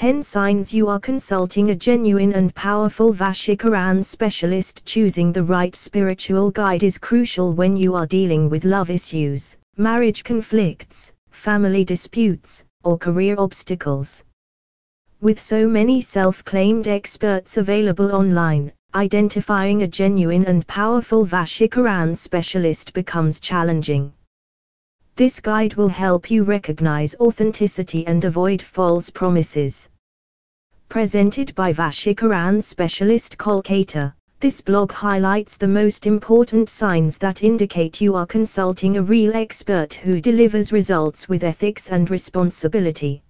10 signs you are consulting a genuine and powerful Vashikaran specialist. Choosing the right spiritual guide is crucial when you are dealing with love issues, marriage conflicts, family disputes, or career obstacles. With so many self-claimed experts available online, identifying a genuine and powerful Vashikaran specialist becomes challenging. This guide will help you recognize authenticity and avoid false promises. Presented by Vashikaran Specialist Kolkata, this blog highlights the most important signs that indicate you are consulting a real expert who delivers results with ethics and responsibility.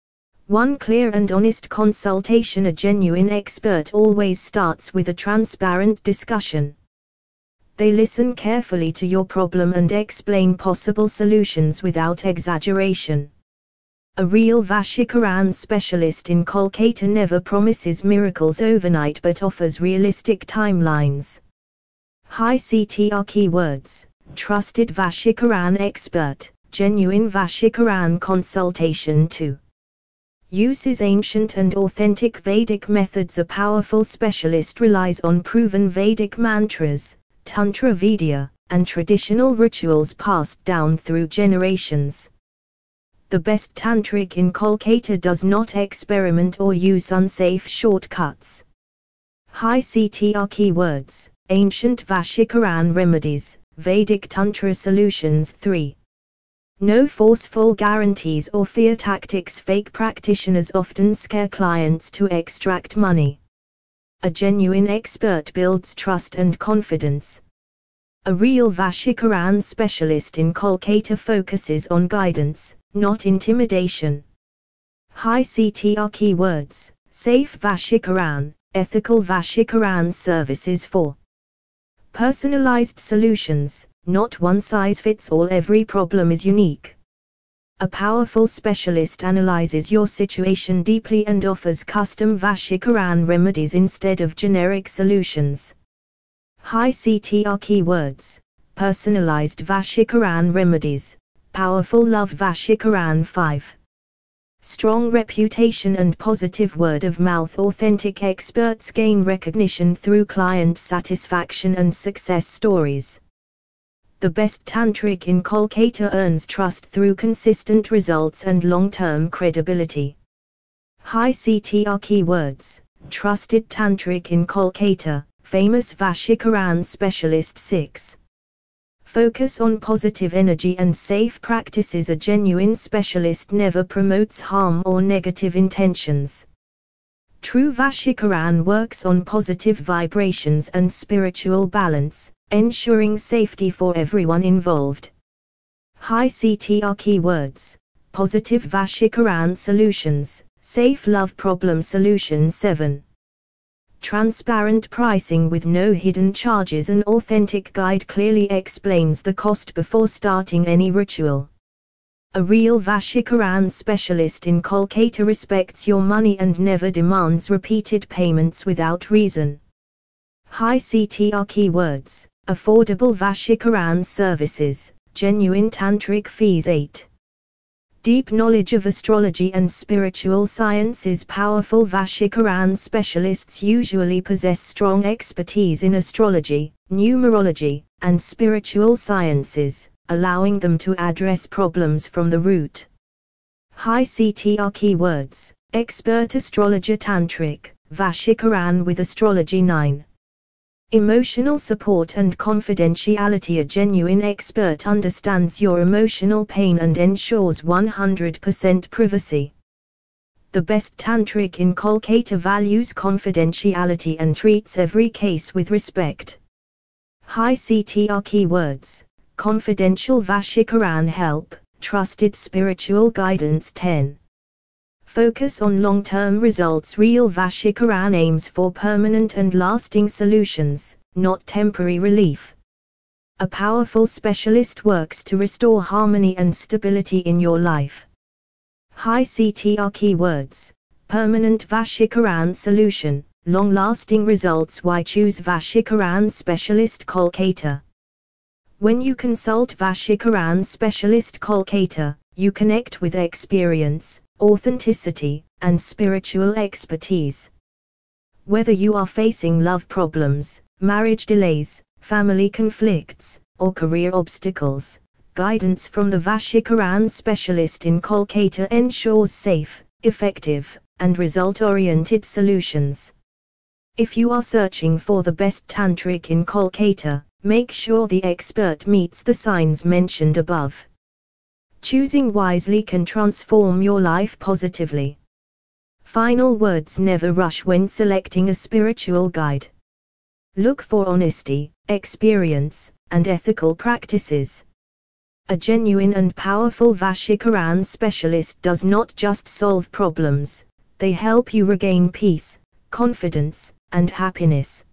1. Clear and honest consultation. A genuine expert always starts with a transparent discussion. They listen carefully to your problem and explain possible solutions without exaggeration. A real Vashikaran specialist in Kolkata never promises miracles overnight but offers realistic timelines. High CTR keywords: trusted Vashikaran expert, genuine Vashikaran consultation. 2. Uses ancient and authentic Vedic methods. A powerful specialist relies on proven Vedic mantras, Tantra Vidya, and traditional rituals passed down through generations. The best tantric in Kolkata does not experiment or use unsafe shortcuts. High CTR keywords: ancient Vashikaran remedies, Vedic Tantra solutions. 3. No forceful guarantees or fear tactics. Fake practitioners often scare clients to extract money. A genuine expert builds trust and confidence. A real Vashikaran specialist in Kolkata focuses on guidance, not intimidation. High CTR keywords: safe Vashikaran, ethical Vashikaran services. 4. Personalized solutions, not one size fits all. Every problem is unique. A powerful specialist analyzes your situation deeply and offers custom Vashikaran remedies instead of generic solutions. High CTR keywords: personalized Vashikaran remedies, powerful love Vashikaran. 5. Strong reputation and positive word of mouth. Authentic experts gain recognition through client satisfaction and success stories. The best tantric in Kolkata earns trust through consistent results and long-term credibility. High CTR keywords: trusted tantric in Kolkata, famous Vashikaran specialist. 6. Focus on positive energy and safe practices. A genuine specialist never promotes harm or negative intentions. True Vashikaran works on positive vibrations and spiritual balance, ensuring safety for everyone involved. High CTR keywords: positive Vashikaran solutions, safe love problem solution. 7. Transparent pricing with no hidden charges. An authentic guide clearly explains the cost before starting any ritual. A real Vashikaran specialist in Kolkata respects your money and never demands repeated payments without reason. High CTR keywords: affordable Vashikaran services, genuine tantric fees. 8. Deep knowledge of astrology and spiritual sciences. Powerful Vashikaran specialists usually possess strong expertise in astrology, numerology, and spiritual sciences, allowing them to address problems from the root. High CTR keywords: expert astrologer tantric, Vashikaran with astrology. 9. Emotional support and confidentiality. A genuine expert understands your emotional pain and ensures 100% privacy. The best tantric in Kolkata values confidentiality and treats every case with respect. High CTR keywords: confidential Vashikaran help, trusted spiritual guidance. 10. Focus on long-term results. Real Vashikaran aims for permanent and lasting solutions, not temporary relief. A powerful specialist works to restore harmony and stability in your life. High CTR keywords: permanent Vashikaran solution, long-lasting results. Why choose Vashikaran Specialist Kolkata? When you consult Vashikaran Specialist Kolkata, you connect with experience, authenticity, and spiritual expertise. Whether you are facing love problems, marriage delays, family conflicts, or career obstacles, guidance from the Vashikaran specialist in Kolkata ensures safe, effective, and result-oriented solutions. If you are searching for the best tantric in Kolkata, make sure the expert meets the signs mentioned above. Choosing wisely can transform your life positively. Final words: never rush when selecting a spiritual guide. Look for honesty, experience, and ethical practices. A genuine and powerful Vashikaran specialist does not just solve problems, they help you regain peace, confidence, and happiness.